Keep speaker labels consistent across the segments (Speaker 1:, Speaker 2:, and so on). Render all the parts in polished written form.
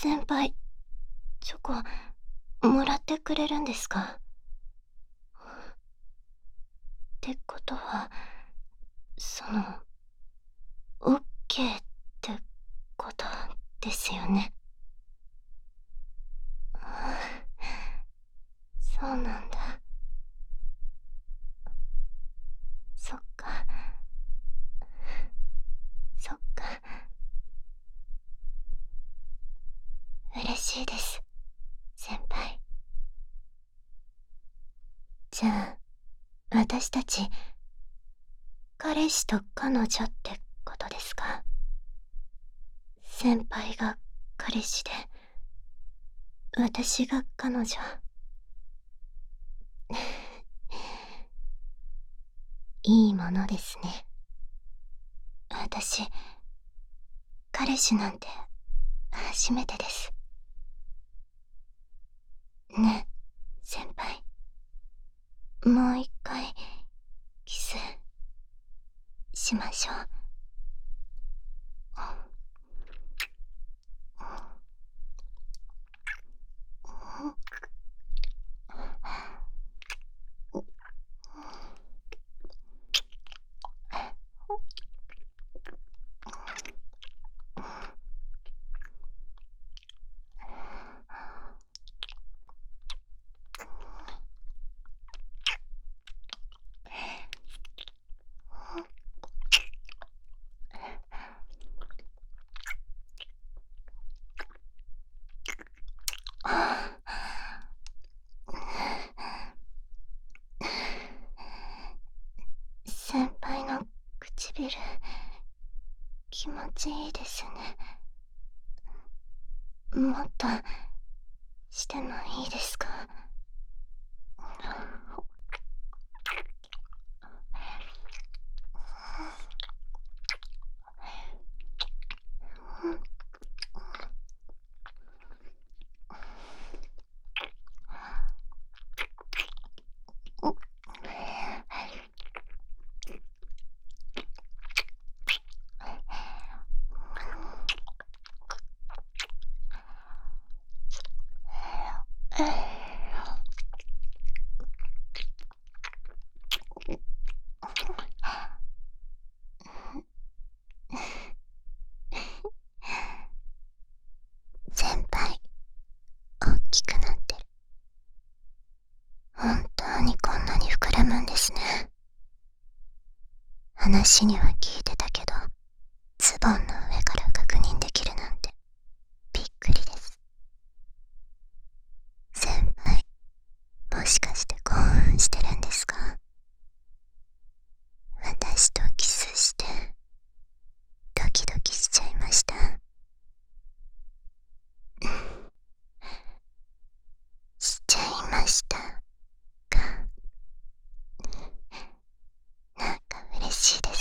Speaker 1: 先輩、チョコ、もらってくれるんですか？ってことは、オッケーってことですよね。そうなんだ。そっか。そっか。嬉しいです、先輩。じゃあ、私たち、彼氏と彼女ってことですか？先輩が彼氏で、私が彼女。いいものですね。私、彼氏なんて初めてです。ね、先輩。もう一回、キス、しましょう。先輩の唇、気持ちいいですね。もっとしてもいいですか？先輩、大きくなってる。本当にこんなに膨らむんですね。話には聞いてたけど、ズボンの上から確認できるなんてびっくりです。先輩、もしかして興奮してるんですか？私とキスしてドキドキしちゃいました。しちゃいましたか？なんか嬉しいです。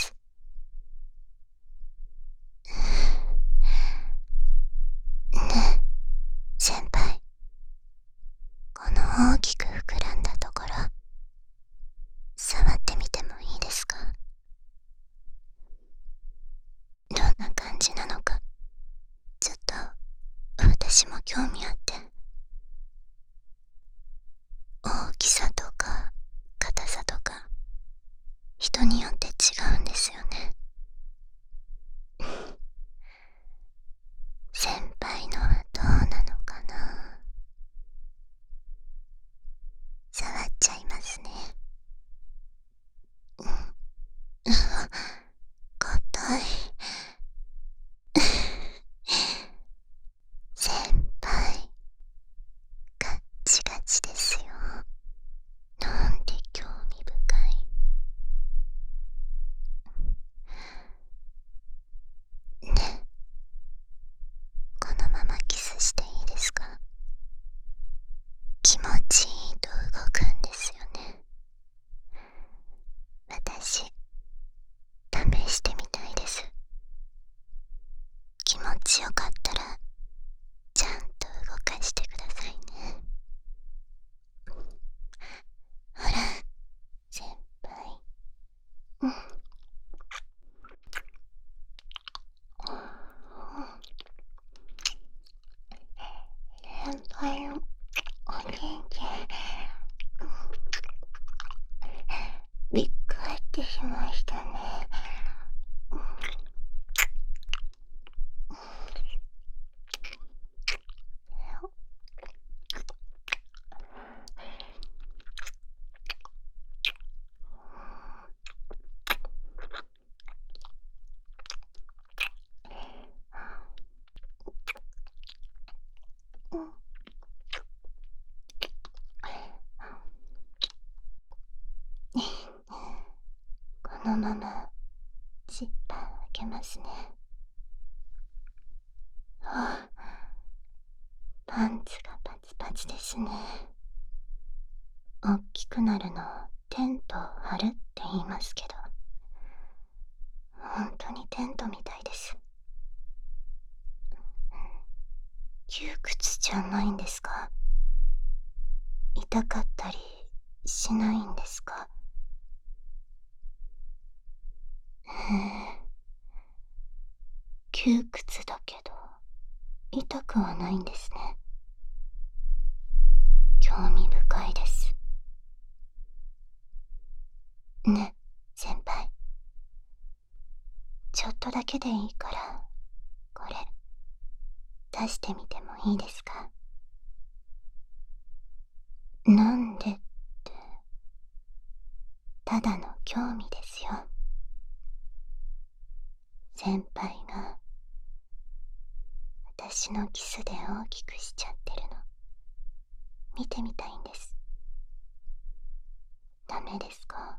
Speaker 1: ねえ、先輩、この大きく膨らんだところ、触ってみてもいいですか？どんな感じなのか、ちょっと私も興味あって。大きさとか硬さとか、人によって違うんですよね。先輩のはどうなのかな。触っちゃいますね。硬い。先輩、ガッチガチですよ。なんて興味深い。ね、このままキスしていいですか？気持ちいいと動くんですよね。私、試してみたいです。 し開けますね。あ、パンツがパチパチですね。大きくなるのをテントを張るって言いますけど、本当にテントみたいです。窮屈じゃないんですか？痛かったりしないんですか？窮屈だけど痛くはないんですね。興味深いです。ね、先輩。ちょっとだけでいいから、これ、出してみてもいいですか？なんでって、ただの興味ですよ。先輩が、私のキスで大きくしちゃってるの、見てみたいんです。ダメですか？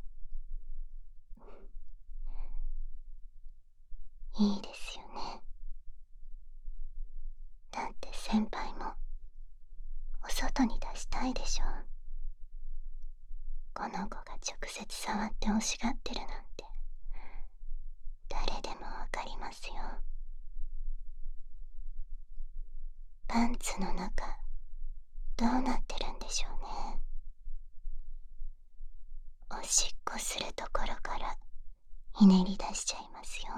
Speaker 1: いいですよね。だって先輩も、お外に出したいでしょ。この子が直接触って欲しがってるなんて、誰でもわかりますよ。パンツの中、どうなってるんでしょうね。おしっこするところからひねり出しちゃいますよ。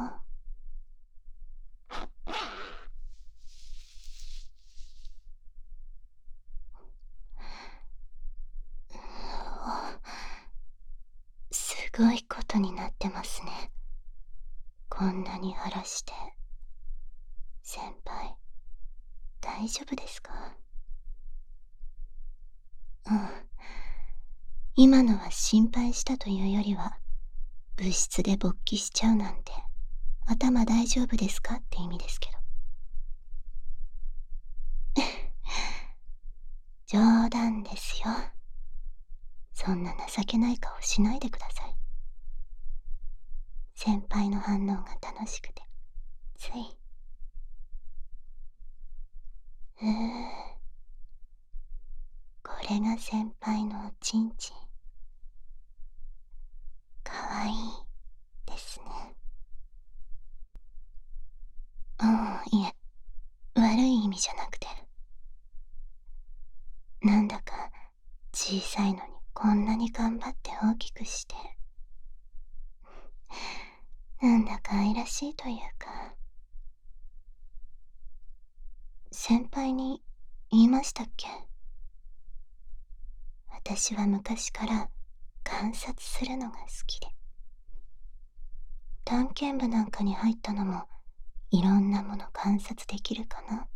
Speaker 1: すごいことになってますね。こんなに荒らして。先輩、大丈夫ですか？うん。今のは心配したというよりは、物質で勃起しちゃうなんて、頭大丈夫ですかって意味ですけど。冗談ですよ。そんな情けない顔しないでください。先輩の反応が楽しくて、つい。これが先輩のおちんちん。かわいいですね。いえ、悪い意味じゃなくて。なんだか小さいのにこんなに頑張って大きくして、なんだか愛らしいというか。先輩に言いましたっけ？私は昔から観察するのが好きで、探検部なんかに入ったのもいろんなもの観察できるかなって。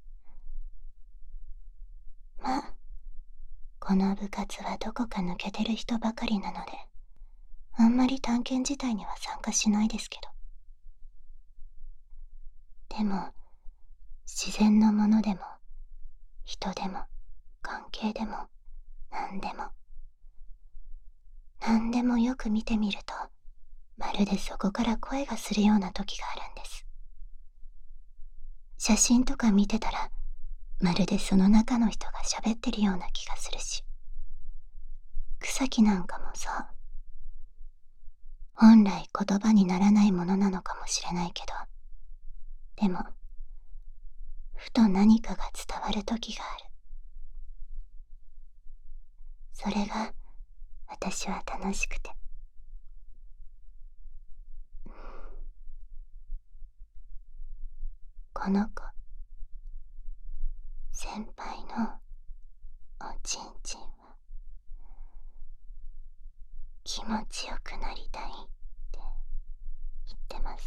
Speaker 1: まあ、この部活はどこか抜けてる人ばかりなので、あんまり探検自体には参加しないですけど。でも、自然のものでも、人でも、関係でも、何でも。何でもよく見てみると、まるでそこから声がするような時があるんです。写真とか見てたら、まるでその中の人が喋ってるような気がするし、草木なんかもそう。本来言葉にならないものなのかもしれないけど、でも、ふと何かが伝わる時がある。それが、私は楽しくて。この子、先輩のおちんちんは、気持ちよくなりたいって言ってます。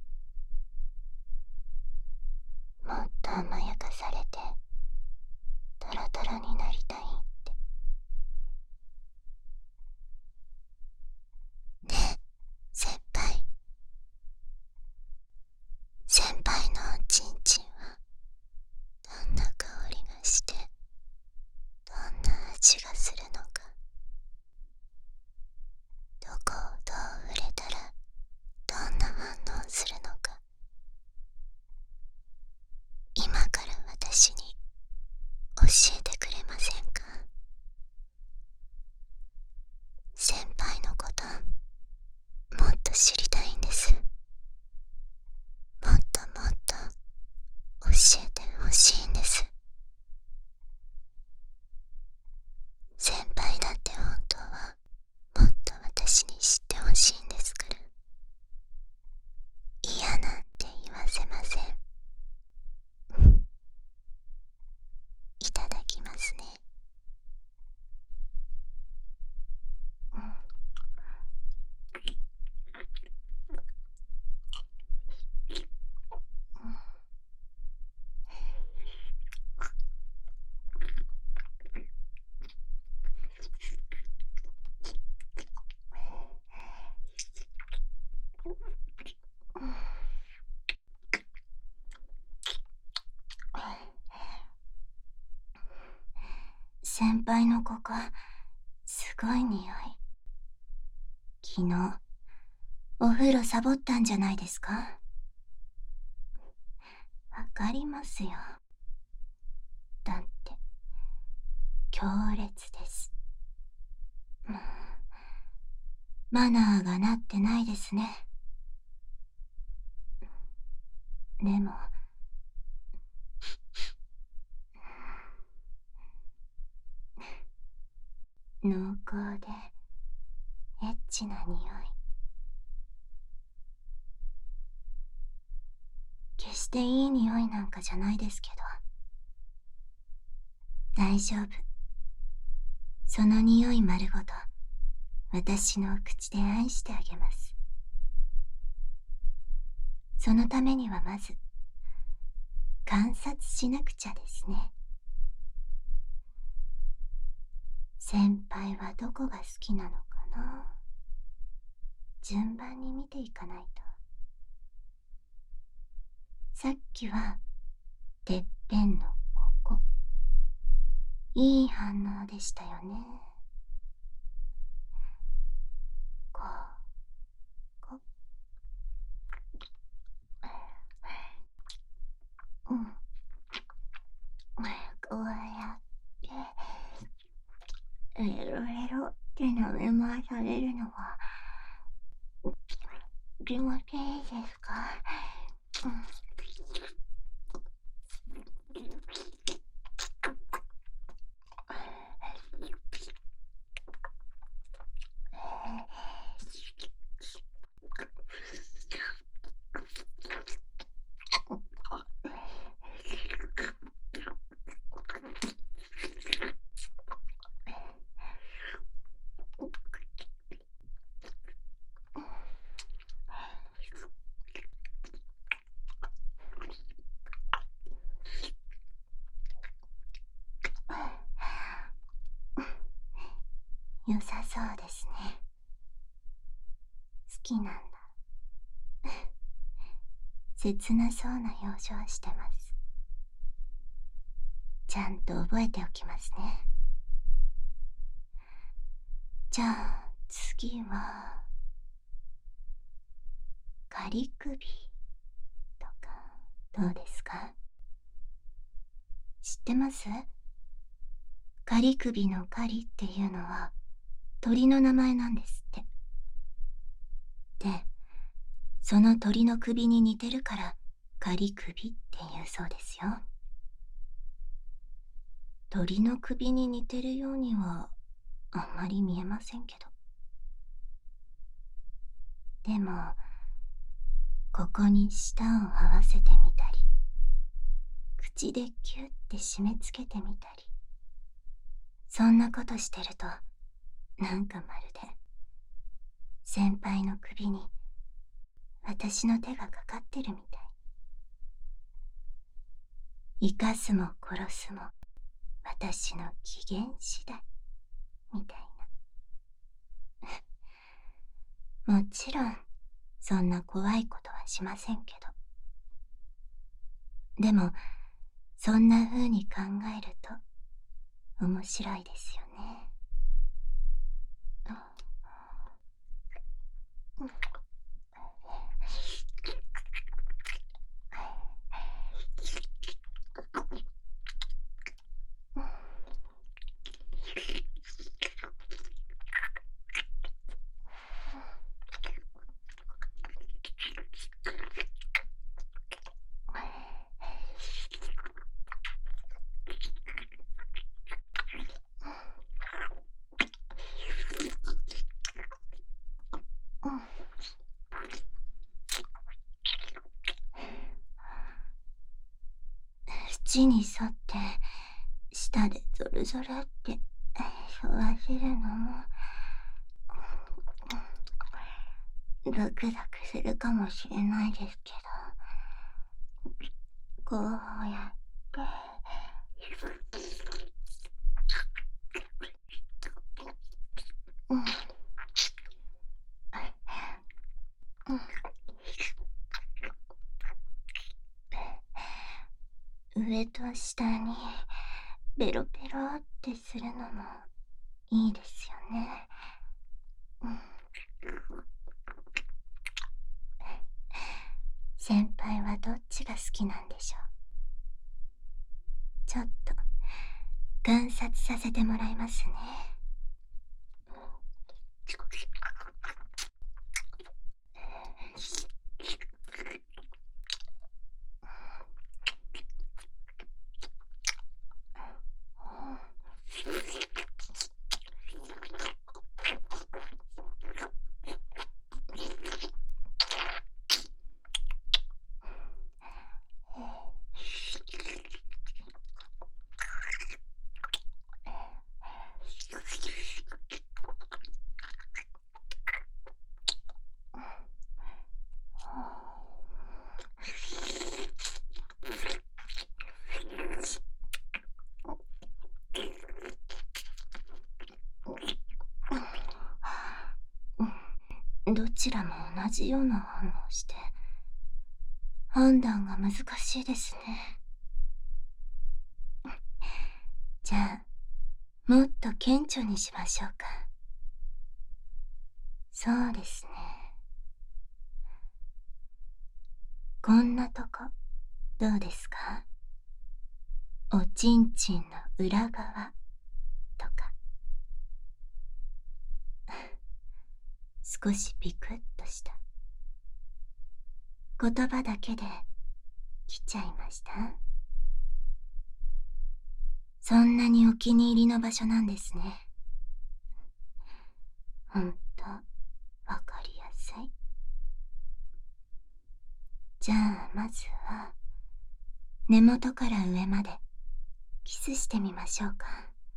Speaker 1: もっと甘やかされて、トロトロになりたいって。ねえ、先輩。先輩のおちんちんは、どんな香りがして、どんな味がするのか。どこをどう輩のここ、すごい匂い。昨日、お風呂サボったんじゃないですか？わかりますよ。だって、強烈です。マナーがなってないですね。でも、濃厚でエッチな匂い。決していい匂いなんかじゃないですけど、大丈夫。その匂い丸ごと私の口で愛してあげます。そのためにはまず観察しなくちゃですね。先輩はどこが好きなのかな。順番に見ていかないと。さっきはてっぺんのここ。いい反応でしたよね。ここ。こうやってエロエロって舐め回されるのは気持ちいいですか？良さそうですね。好きなんだ。切なそうな表情をしてます。ちゃんと覚えておきますね。じゃあ次は仮首とかどうですか？知ってます？仮首の仮っていうのは鳥の名前なんですって。で、その鳥の首に似てるから仮首って言うそうですよ。鳥の首に似てるようにはあんまり見えませんけど。でも、ここに舌を合わせてみたり、口でキュッて締め付けてみたり、そんなことしてると、なんかまるで先輩の首に私の手がかかってるみたい。生かすも殺すも私の機嫌次第みたいな。もちろんそんな怖いことはしませんけど、でもそんな風に考えると面白いですよね。縁に沿って舌でゾルゾルって吸わせるのもドクドクするかもしれないですけど、こうやって上と下にベロベロってするのもいいですよね。うん、先輩はどっちが好きなんでしょう。ちょっと観察させてもらいますね。どちらも同じような反応して判断が難しいですね。じゃあもっと顕著にしましょうか。そうですね。こんなとこどうですか？おちんちんの裏側とか。少しピクッとした言葉だけで来ちゃいました？そんなにお気に入りの場所なんですね。ほんとわかりやすい。じゃあまずは根元から上までキスしてみましょうか。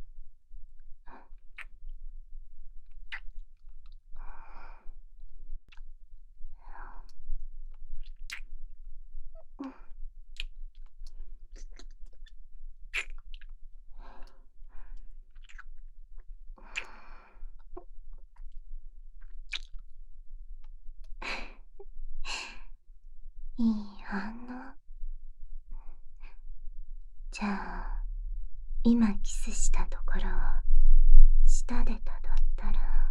Speaker 1: いい反応。じゃあ今キスしたところを舌でたどったら、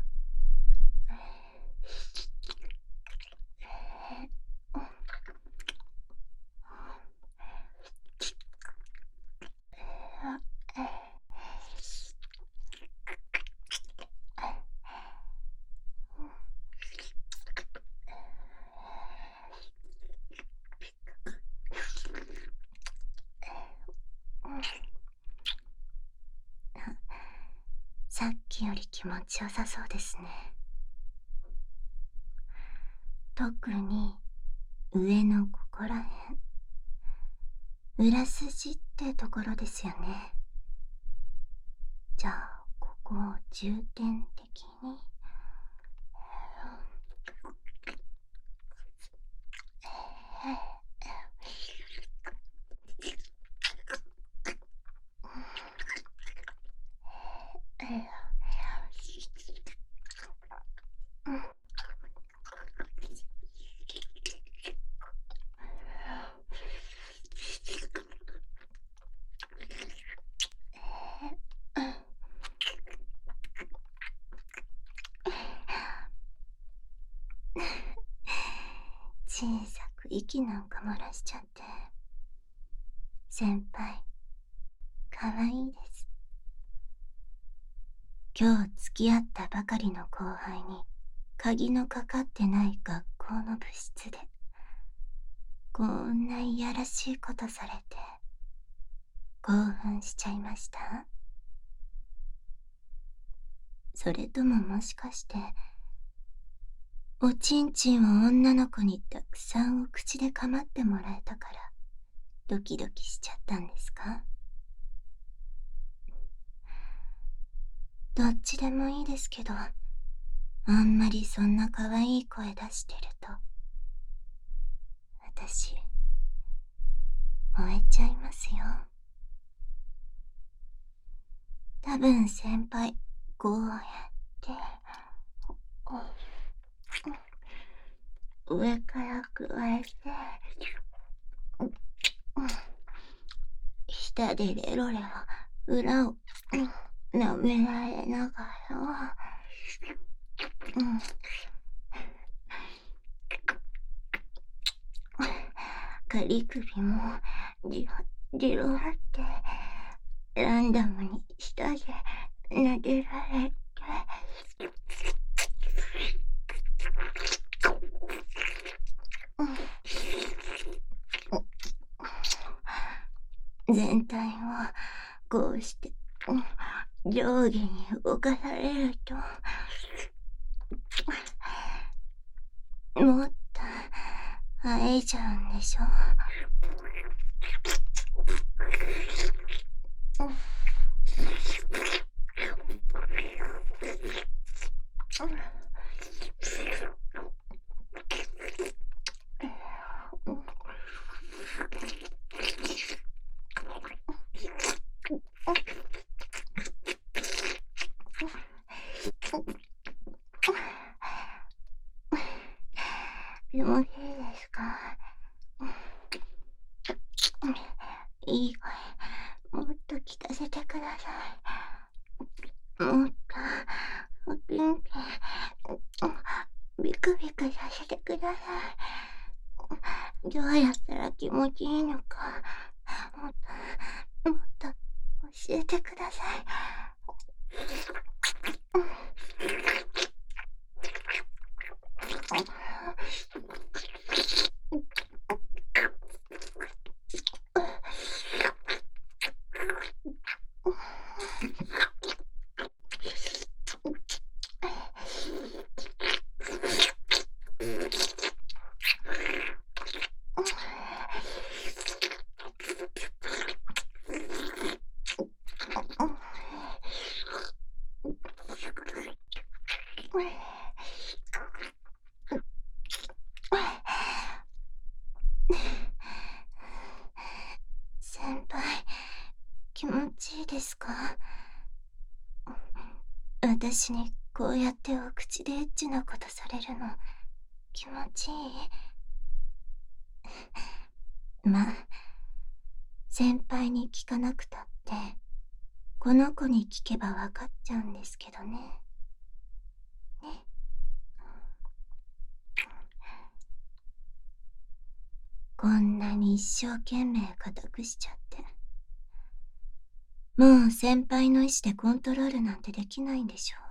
Speaker 1: さっきより気持ちよさそうですね。特に上のここらへん、裏筋ってところですよね。じゃあここを重点的に。小さく息なんか漏らしちゃって。先輩かわいいです。今日付き合ったばかりの後輩に鍵のかかってない学校の部室でこんないやらしいことされて興奮しちゃいました？それとももしかしておちんちんを女の子にたくさんお口でかまってもらえたからドキドキしちゃったんですか？どっちでもいいですけど、あんまりそんな可愛い声出してると私燃えちゃいますよ。多分先輩こうやって上から加えて舌でレロレロ裏を舐められながら、仮首もじろってランダムに舌で撫でられて、全体をこうして上下に動かされると、もっと会えちゃうんでしょ。でもいいですか？いい声、もっと聞かせてください。もっと、元気、ビクビクさせてください。どうやったら気持ちいいのか、もっと教えてください。先輩、気持ちいいですか？私にこうやってお口でエッチなことされるの気持ちいい？まあ、先輩に聞かなくたってこの子に聞けばわかっちゃうんですけどね。こんなに一生懸命固くしちゃって、もう先輩の意志でコントロールなんてできないんでしょ。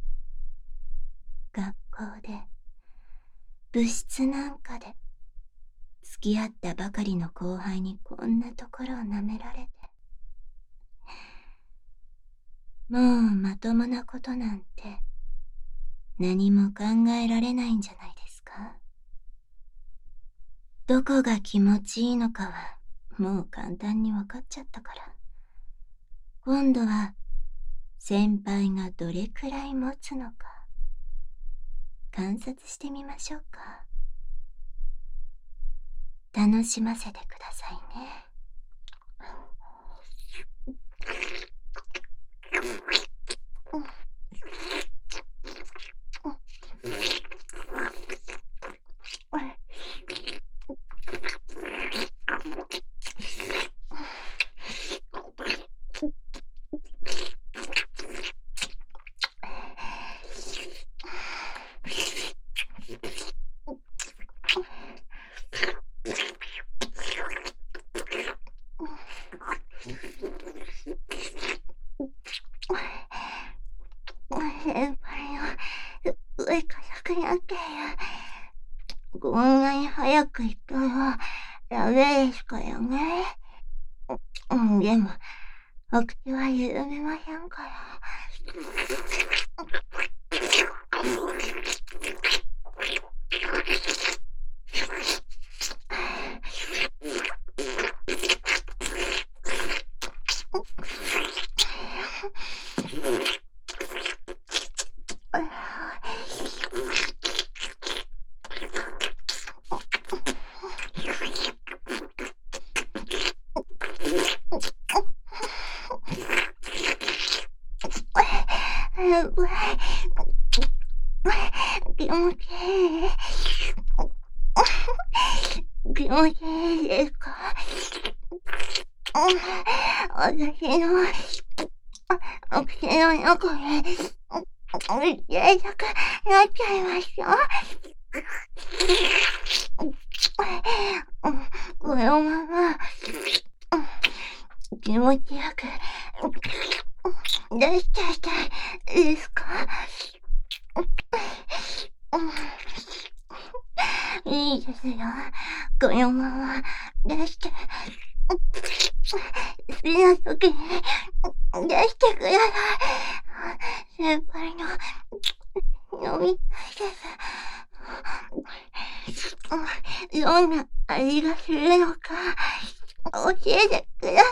Speaker 1: 学校で、部室なんかで、付き合ったばかりの後輩にこんなところを舐められて、もうまともなことなんて何も考えられないんじゃないですか。どこが気持ちいいのかはもう簡単に分かっちゃったから、今度は先輩がどれくらい持つのか観察してみましょうか。楽しませてくださいね。先輩の上からくなっている。こんなに早く行ったらダメですからね。でも、お口は緩めませんから。気持ちいい。気持ちいいですか？私の口の中で、小さくなっちゃいました。このまま、気持ちよく、出しちゃいたいですか？いいですよ。このまま出して、好きな時に出してください。先輩の飲みたいです。どんな味がするのか教えてくださ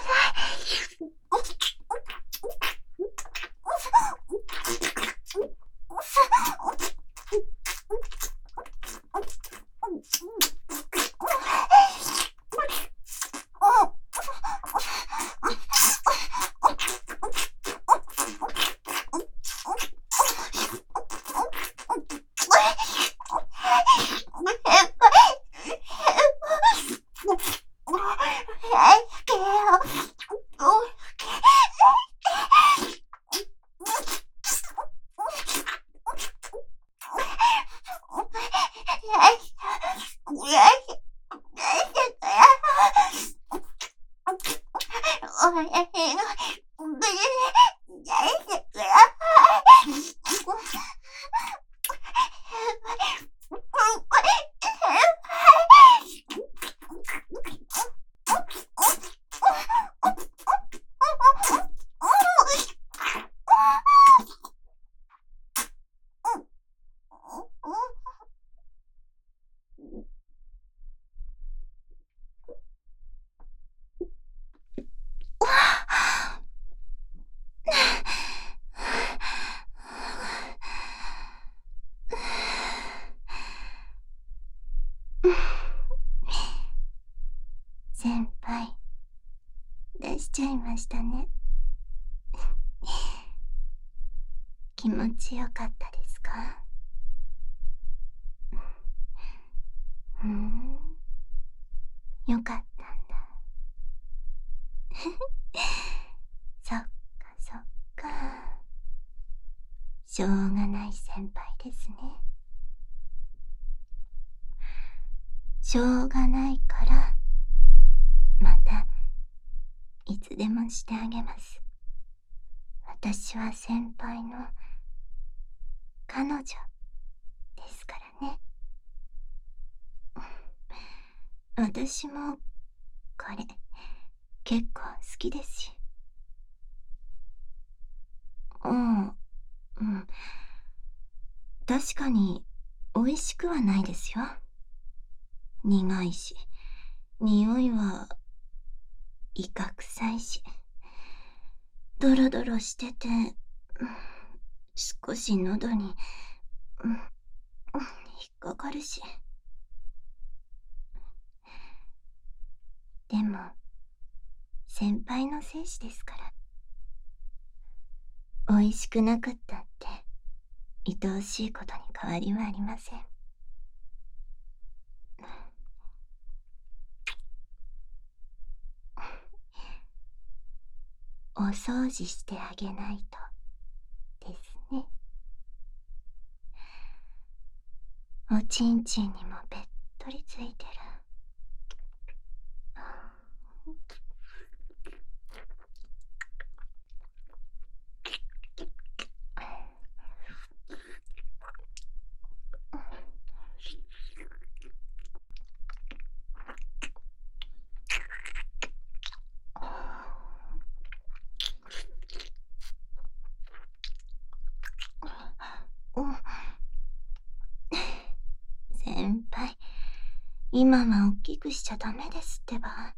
Speaker 1: 先輩、出しちゃいましたね。気持ちよかったですか？よかったんだ。そっかそっか。しょうがない先輩ですね。しょうがないから、またいつでもしてあげます。私は先輩の彼女ですからね。私もこれ結構好きですし。確かに美味しくはないですよ。苦いし、匂いはイカ臭いし、ドロドロしてて、少し喉に、引っかかるし。でも、先輩の精子ですから。美味しくなかったって、愛おしいことに変わりはありません。お掃除してあげないとですね。おちんちんにもべっとりついてる。先輩、今は大きくしちゃダメですってば。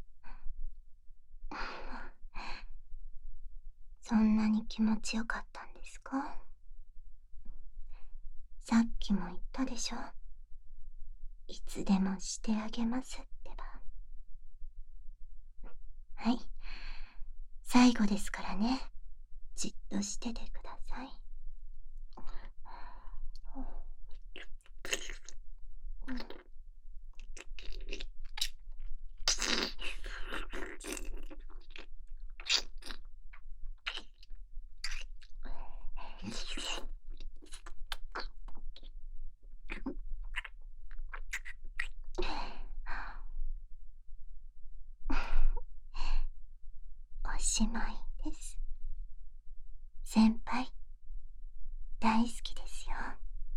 Speaker 1: そんなに気持ちよかったんですか？さっきも言ったでしょ。いつでもしてあげますってば。はい、最後ですからね。じっとしててください。 しまいです。先輩、大好きですよ。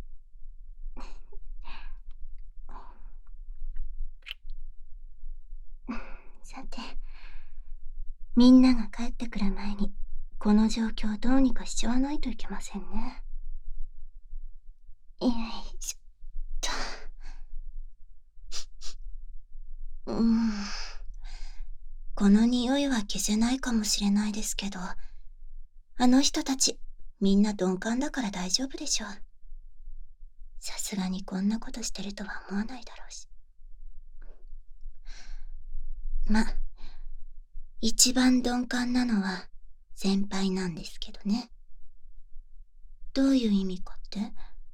Speaker 1: さて、みんなが帰ってくる前に、この状況をどうにかしちゃわないといけませんね。よいしょっと。この匂いは消せないかもしれないですけど、あの人たち、みんな鈍感だから大丈夫でしょう。さすがにこんなことしてるとは思わないだろうし。ま、一番鈍感なのは先輩なんですけどね。どういう意味かって？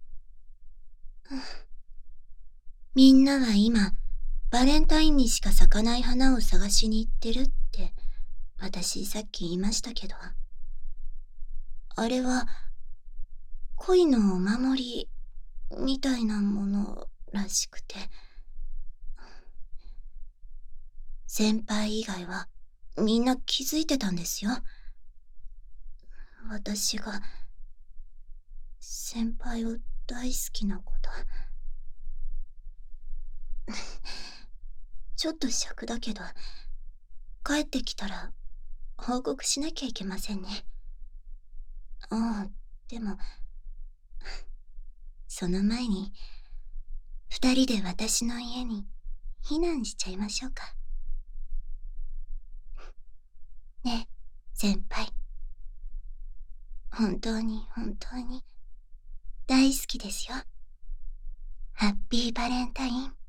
Speaker 1: みんなは今、バレンタインにしか咲かない花を探しに行ってるって、私さっき言いましたけど。あれは、恋のお守り、みたいなものらしくて。先輩以外は、みんな気づいてたんですよ。私が、先輩を大好きなこと。ちょっと尺だけど、帰ってきたら報告しなきゃいけませんね。ああ、でも、その前に、二人で私の家に避難しちゃいましょうか。ねえ、先輩。本当に本当に大好きですよ。ハッピーバレンタイン。